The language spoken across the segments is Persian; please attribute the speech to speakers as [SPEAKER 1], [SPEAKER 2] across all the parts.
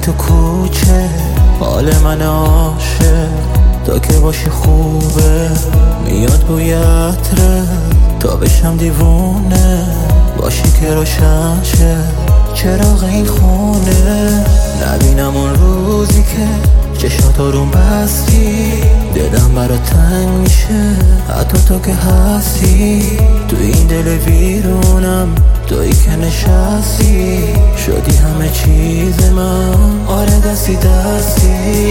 [SPEAKER 1] تو کوچه، حال من عاشق تا که باشی خوبه. میاد بوی عطره تا بشم دیوونه، باشی که روشن شه چراغ این خونه. نبینم اون روزی که چشات آروم بستی، دلم برات تنگ میشه حتی تو که هستی. تو این دل ویرونم تویی که نشستی، شدی همه چیز من، آره دستی دستی.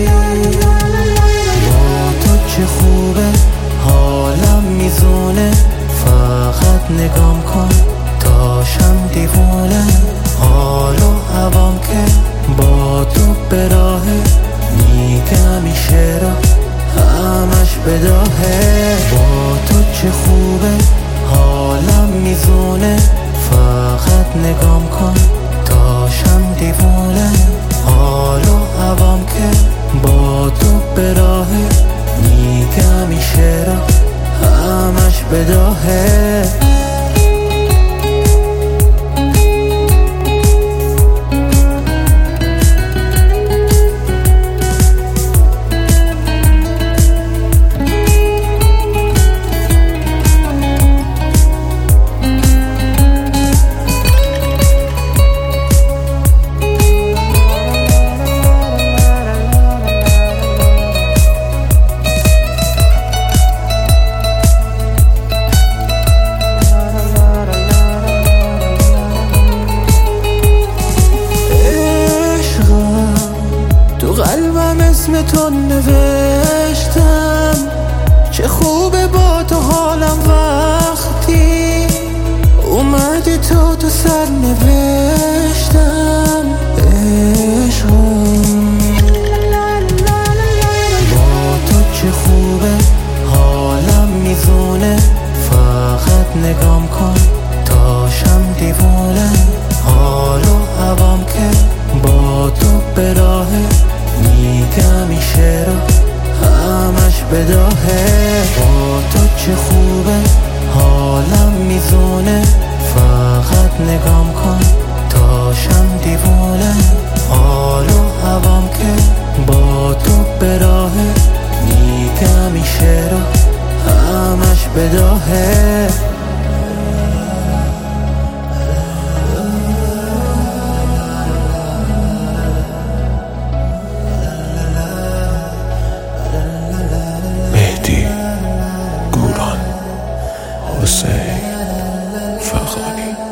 [SPEAKER 1] با تو چه خوبه حالم میزونه، فقط نگام کن تاشم دیوونه. حال و هوام که با تو به راهه، میگم این شعرها همش بداهه. با تو چه خوبه حالم میزونه، فقط نگام کن تاشم دیوونه. حال و هوام که با تو به راهه، میگم این شعرها همش بداهه. قلبم اسم تو نوشتم، چه خوبه با تو حالم وقتی اومدی تو سر نوشتم. عشقم با تو چه خوبه حالم میزونه، فقط نگام کن تاشم دیوونه. حال و هوام که با تو به راهه، میگم این شعرها همش بداهه. با تو چه خوبه حالم میزونه، فقط نگام کن تاشم دیوونه. حال و هوام که با تو به راهه، میگم این شعرها همش بداهه.
[SPEAKER 2] حسین فغانی.